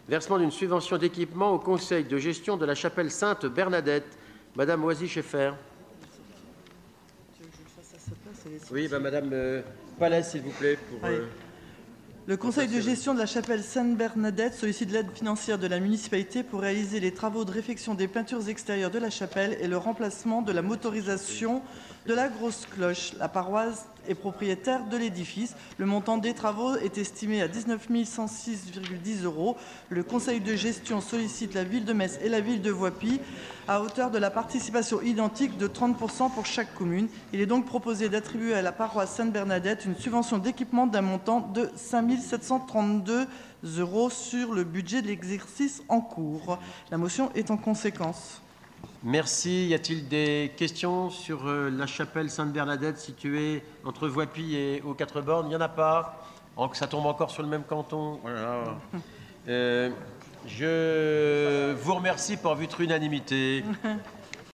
Versement d'une subvention d'équipement au conseil de gestion de la chapelle Sainte-Bernadette. Madame Oisy-Scheffer. Oui, Madame Palais, s'il vous plaît. Le conseil de gestion de la chapelle Sainte-Bernadette sollicite l'aide financière de la municipalité pour réaliser les travaux de réfection des peintures extérieures de la chapelle et le remplacement de la motorisation de la grosse cloche. La paroisse est propriétaire de l'édifice. Le montant des travaux est estimé à 19 106,10 €. Le conseil de gestion sollicite la ville de Metz et la ville de Voipy à hauteur de la participation identique de 30% pour chaque commune. Il est donc proposé d'attribuer à la paroisse Sainte-Bernadette une subvention d'équipement d'un montant de 5 732 € sur le budget de l'exercice en cours. La motion est en conséquence. Merci. Y a-t-il des questions sur la chapelle Sainte-Bernadette située entre Voipy et aux Quatre Bornes? Il n'y en a pas. Ça tombe encore sur le même canton. Voilà. Je vous remercie pour votre unanimité.